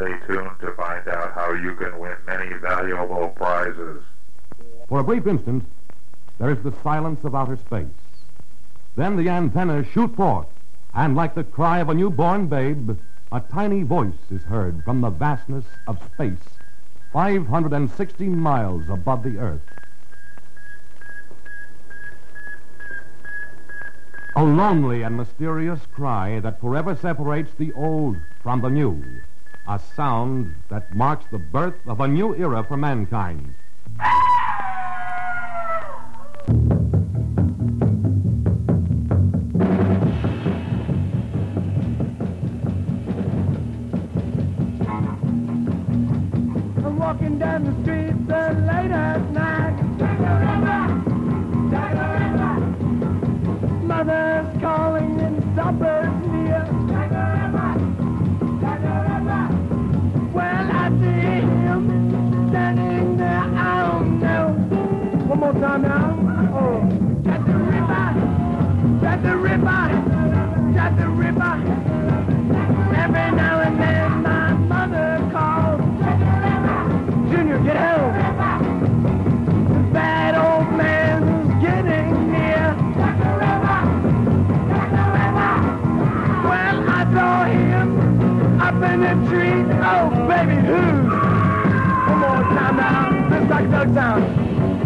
Stay tuned to find out how you can win many valuable prizes. For a brief instant, there is the silence of outer space. Then the antennas shoot forth, and like the cry of a newborn babe, a tiny voice is heard from the vastness of space, 560 miles above the Earth. A lonely and mysterious cry that forever separates the old from the new. A sound that marks the birth of a new era for mankind. I'm walking down the street so late at night. Mother's calling and supper's near. Well, I see him standing there, I don't know. One more time now. Oh, got the ripper, got the ripper, got the ripper. Every now and then my mother calls. Junior, get home. The bad old man's getting near. Well, I saw him up in the tree. Oh, baby, who? One more time now. This is like Doug Sound.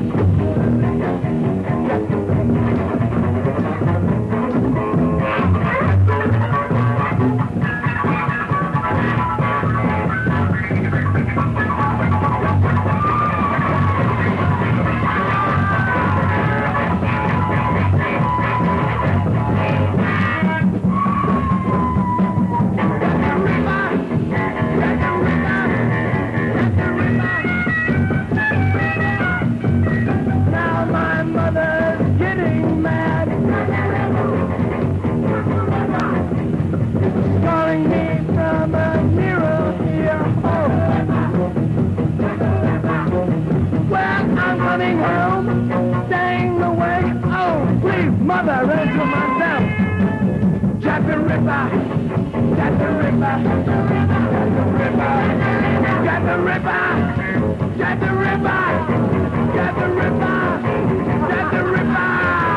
Mother, run to myself. Jack the Ripper, Jack the Ripper, Jack the Ripper, Jack the Ripper, Jack the Ripper, Jack the Ripper, Jack the Ripper.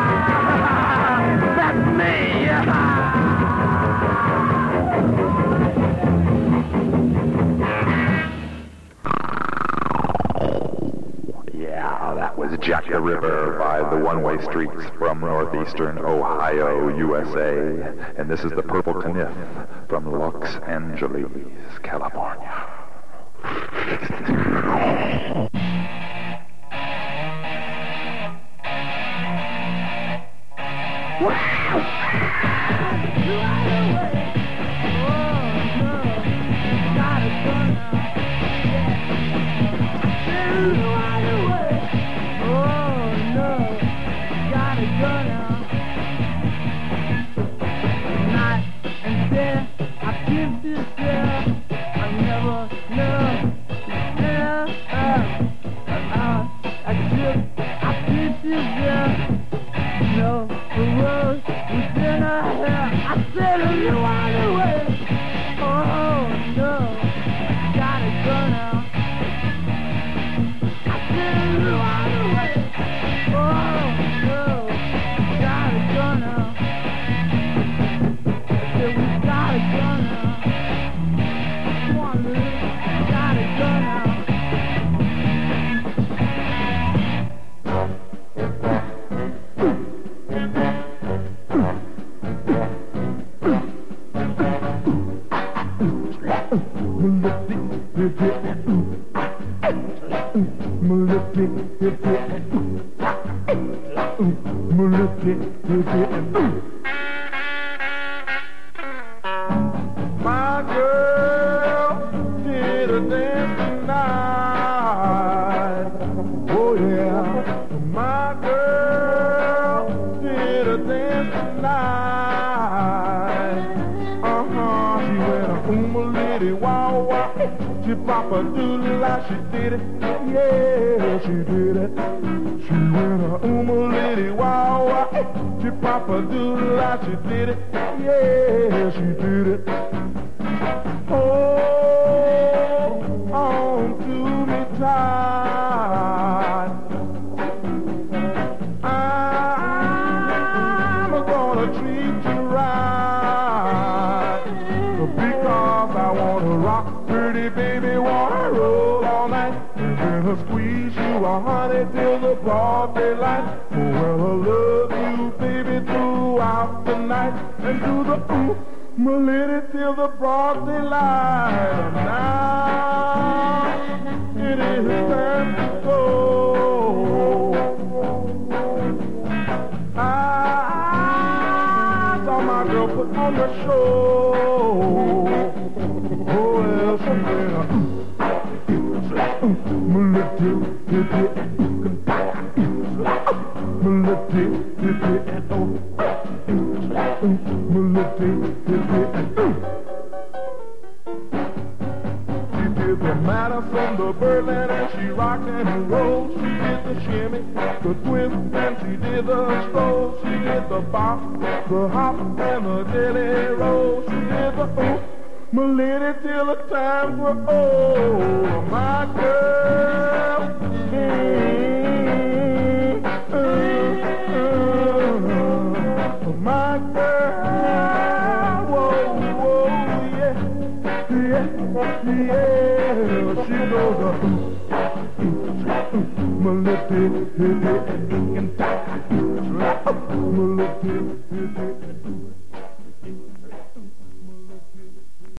That's me. Yeah, that was Jack the Ripper by the One-Way Streets from northeastern Ohio, USA. And this is the Purple Kniff from Los Angeles, California. My girl did a dance tonight. Oh yeah, my girl did a dance tonight. She went a litty wow wow. She pop a doodle, she did it. Yeah, she did it. She went a litty wow wow. She pop a doodle, she did it. Yeah, she did it. Oh, pretty baby wanna roll all night. Gonna squeeze you a honey till the broad daylight. Oh, well, I love you, baby, throughout the night. And do the ooh, my lady, till the broad daylight. Now it is time to go. I saw my girl put on the show. Oh, well, she went She did the Madison, the Birdland, and she rocked and rolled. She did the shimmy, the twist, and she did the stroll. She did the bop, the hop, and the jelly roll. She did the ooh, my lady, till the times were old. My girl, my girl, whoa, whoa, yeah, yeah, yeah. She goes my little,